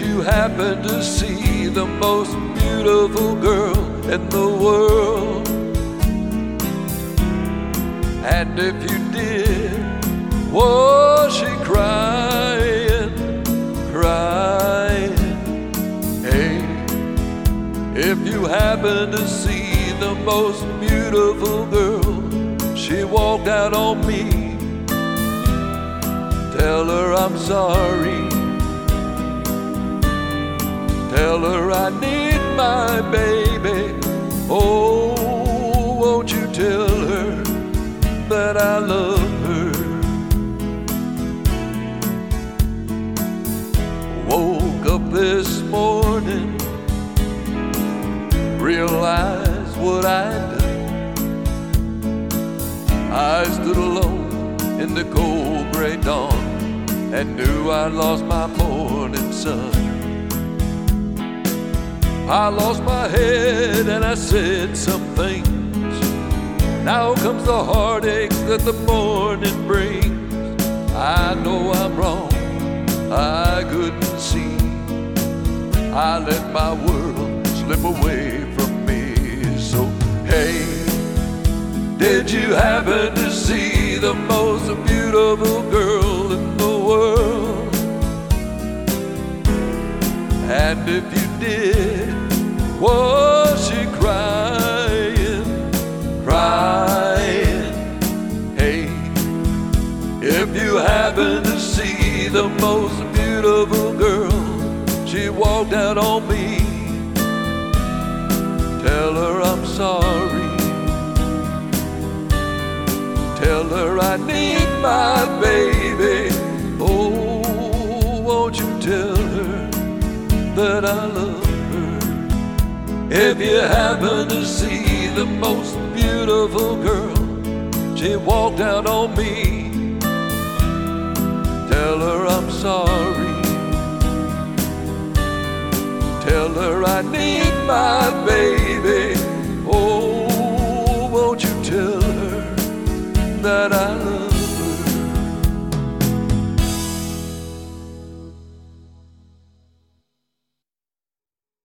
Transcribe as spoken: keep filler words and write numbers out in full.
you happen to see the most beautiful girl in the world, and if you did, was she crying, crying? Hey, if you happen to see the most beautiful girl, she walked out on me, tell her I'm sorry. Tell her I need my baby. Oh, won't you tell her that I love her? Woke up this morning, realized what I'd done. I stood alone in the cold gray dawn and knew I'd lost my morning sun. I lost my head and I said some things. Now comes the heartaches that the morning brings. I know I'm wrong, I couldn't see. I let my world slip away from me. So hey, did you happen to see the most beautiful girl in the world? And if you did, was she crying, crying? Hey, if you happen to see the most beautiful girl, she walked out on me, tell her I'm sorry. Tell her I need my baby. Oh, won't you tell her that I love her? If you happen to see the most beautiful girl, she walked out on me, tell her I'm sorry. Tell her I need my baby.